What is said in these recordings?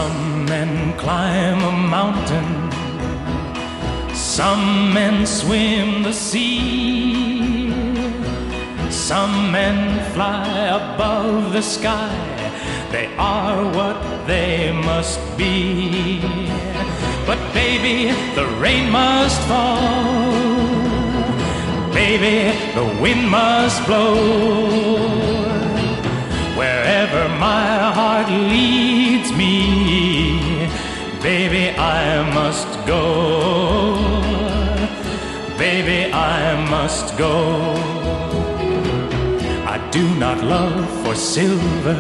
Some men climb a mountain, some men swim the sea, some men fly above the sky. They are what they must be. But baby, the rain must fall. Baby, the wind must blow. Wherever my heart leads me, baby, I must go. Baby, I must go. I do not love for silver,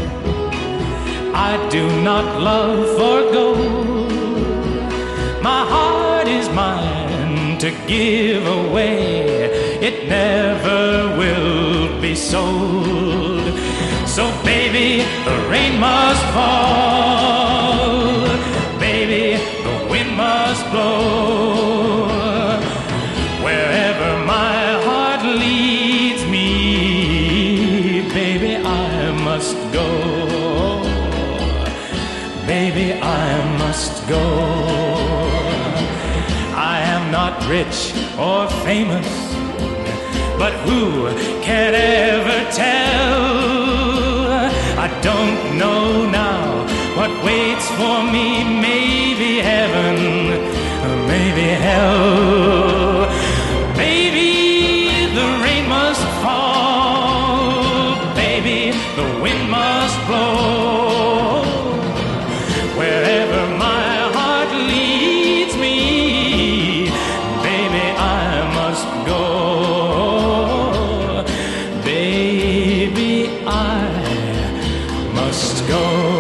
I do not love for gold. My heart is mine to give away, it never will be sold. So baby, the rain must fall. Baby, the wind must blow. Wherever my heart leads me, baby, I must go. Baby, I must go. I am not rich or famous, but who can ever tell? I don't know now what waits for me. Maybe heaven, maybe hell. Baby, the rain must fall. Baby, the wind must blow. Wherever my heart leads me, baby, I must go. Baby, I must go.